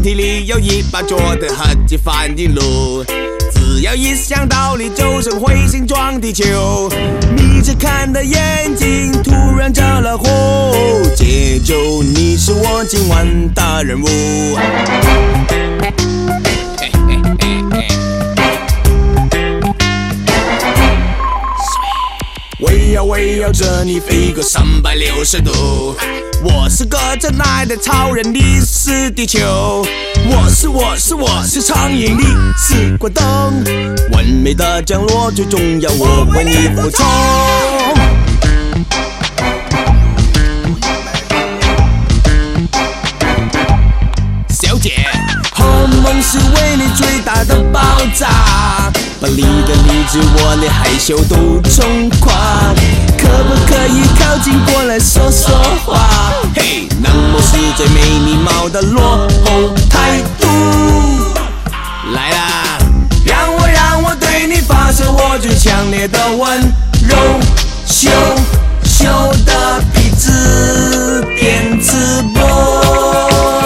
体里有一把拙的核际反应炉，只要一想到你就是彗星撞地球，眯着看的眼睛突然着了火，解救你是我今晚的任务。围绕着你飞个360度，我是个真爱的超人，你是地球。我是苍蝇，你是果冻，完美的降落最重要，我为你服从。小姐，荷尔蒙是为你最大的爆炸，把你的理智、我的害羞都冲垮，可不可以靠近过来说说话？嘿，那么是最没礼貌的落后态度。来啦，让我对你发射我最强烈的温柔，羞的皮质电磁波。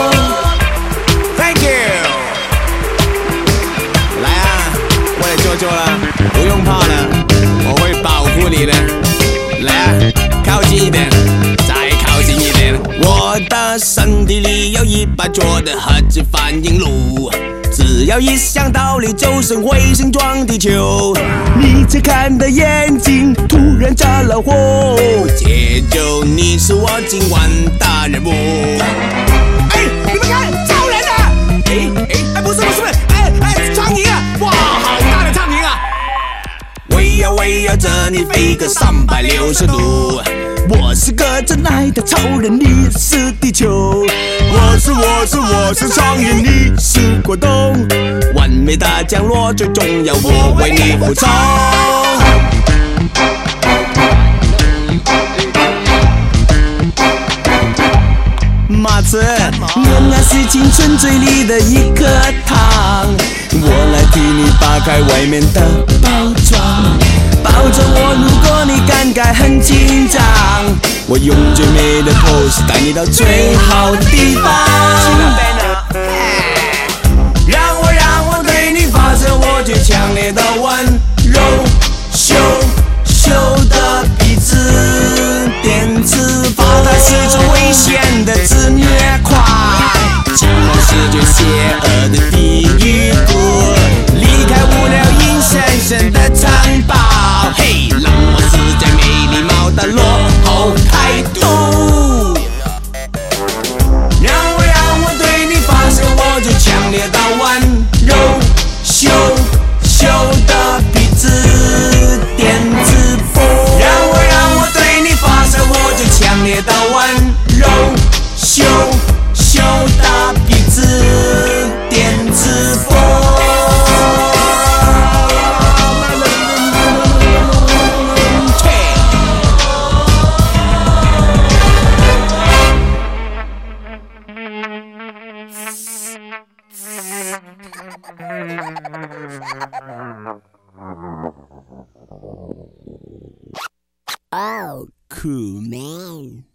做了，不用怕了，我会保护你的。来啊，靠近一点，再靠近一点。我的身体里有一把拙的核子反应炉，只要一想到你就是彗星撞地球，你只看的眼睛突然着了火，解救你是我今晚的任务。哎，你们看，超人啊！哎，不是，苍蝇啊！哇，好大的苍蝇啊！围绕着你飞个360度，我是个真爱的超人，你是地球。我是苍蝇，你是果冻，完美的降落最重要，我为你服从。马子，恋爱是青春嘴里的一颗糖，我来替你扒开外面的包装，抱着我，如果你感慨很紧张，我用最美的 pose 带你到最好的地方。让我对你发射我最强烈的温柔，羞的皮质电磁波，它是最危险的自虐狂，竟然是最邪恶的地狱谷，离开无聊阴森森的城堡，嘿，让我是最没礼貌的落后态度。让我对你发射我最强烈的温柔，羞的皮质电磁波，让我对你发射我最强烈的温柔，羞的皮质电磁波。Oh, cool, man.